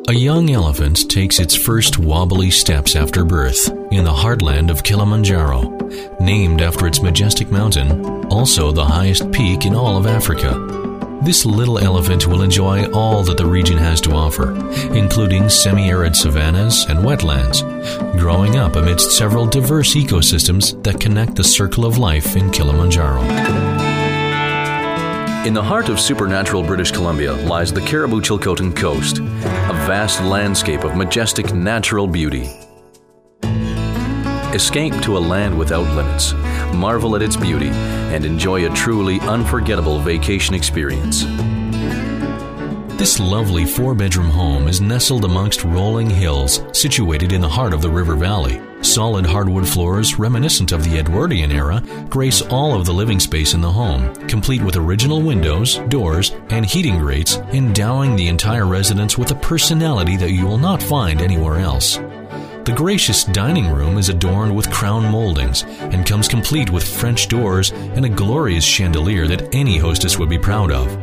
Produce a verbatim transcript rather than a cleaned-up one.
A young elephant takes its first wobbly steps after birth in the heartland of Kilimanjaro, named after its majestic mountain, also the highest peak in all of Africa. This little elephant will enjoy all that the region has to offer, including semi-arid savannas and wetlands, growing up amidst several diverse ecosystems that connect the circle of life in Kilimanjaro. In the heart of supernatural British Columbia lies the Cariboo-Chilcotin Coast, a vast landscape of majestic natural beauty. Escape to a land without limits, marvel at its beauty, and enjoy a truly unforgettable vacation experience. This lovely four-bedroom home is nestled amongst rolling hills situated in the heart of the river valley. Solid hardwood floors reminiscent of the Edwardian era grace all of the living space in the home, complete with original windows, doors, and heating grates, endowing the entire residence with a personality that you will not find anywhere else. The gracious dining room is adorned with crown moldings and comes complete with French doors and a glorious chandelier that any hostess would be proud of.